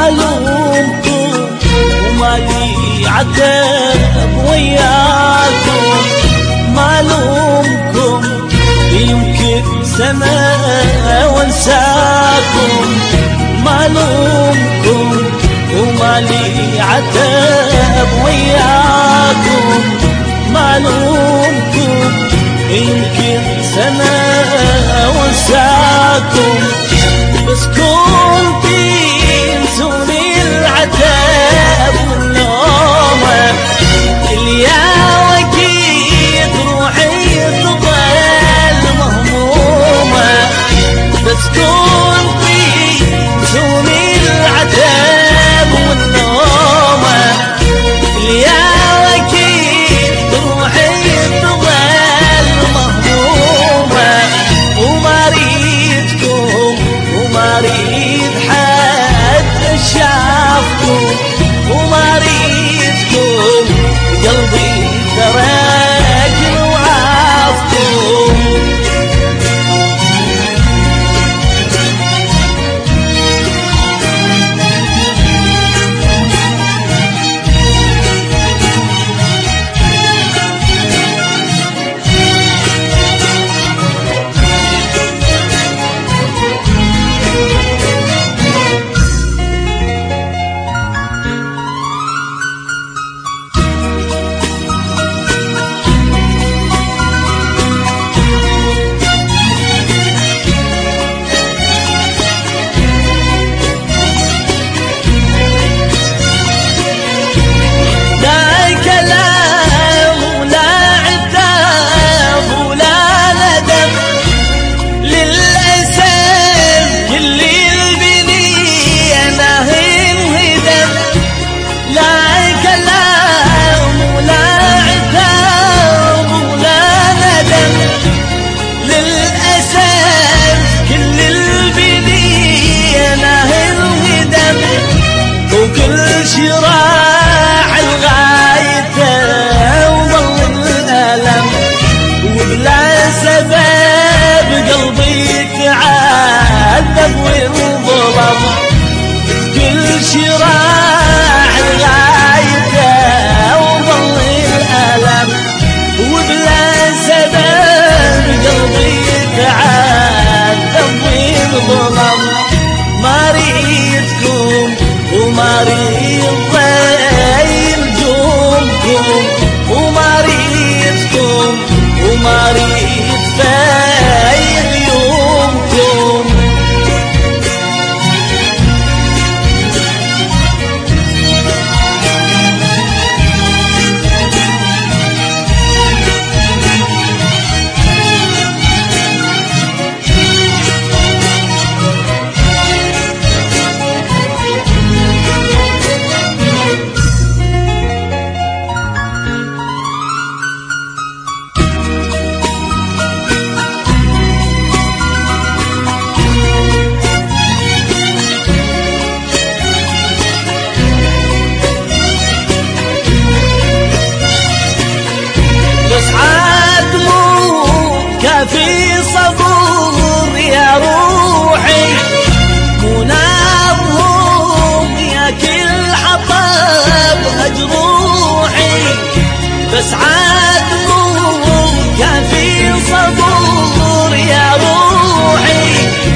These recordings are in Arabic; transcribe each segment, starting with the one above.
لومكم وما لي عتب وياكم، ما لومكم يمكن سنة وانساكم، ما لومكم وما لي عتب وياكم، ما لومكم يمكن سنة وانساكم، بس كنتي تنسوني العتب واللومة اليوم اكيد روحي تضل مهمومة، بس كنتي تنسوني العتب واللومة اليوم اكيد روحي تضل مهمومة، وما ريدكم وما ريد حد شافكم، وما ريدكم قلبي ترك وعافكم. وكل شي راح لغايته وظل الألم، وبلا سبب قلبي تعذب وانظلم، كل شي راح لغايته وظل الألم، وبلا سبب قلبي تعذب وانظلم، ما ريدكم وما ريد ضيل جومكم، وما ريدكم وما ريد فايل يومكم. في صبور يا روحي مناظهم يا كل حطب أجروحي، بس عاد مو كافي صبور يا روحي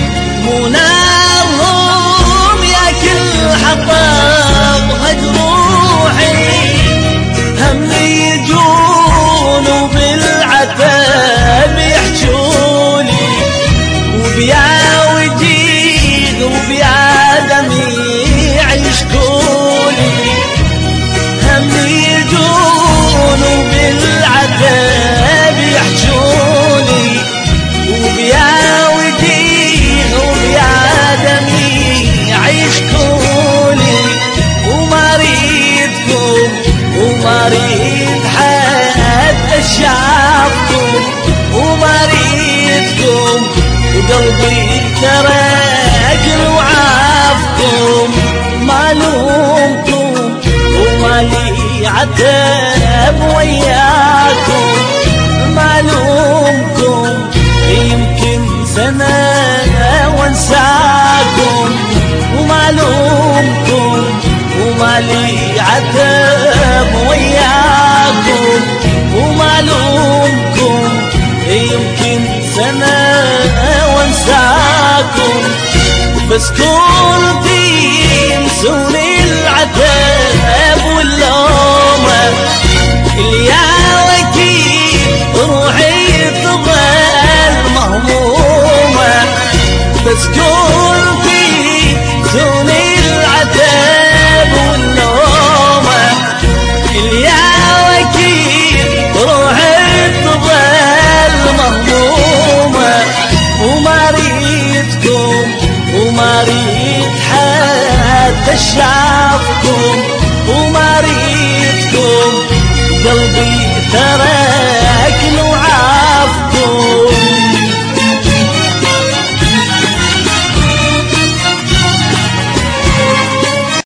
مناظهم يا كل حطب أجروحي، هم يجون وبالعتب يحجولي، وبيا وجيد وبيا دميع يشكولي، هم يجون وبالعتب يحجولي، وبيا وجيد وبيا دميع يشكولي، وما ريدكم وما ريد حد شافكم، وما ريدكم وقلبي ترك وعافكم، ما لومكم وما لي عتب وياكم، ما لومكم يمكن سنة وانساكم، وما لومكم مالي عتب وياكم وما لومكم، يمكن سنة وانساكم، بس كنتي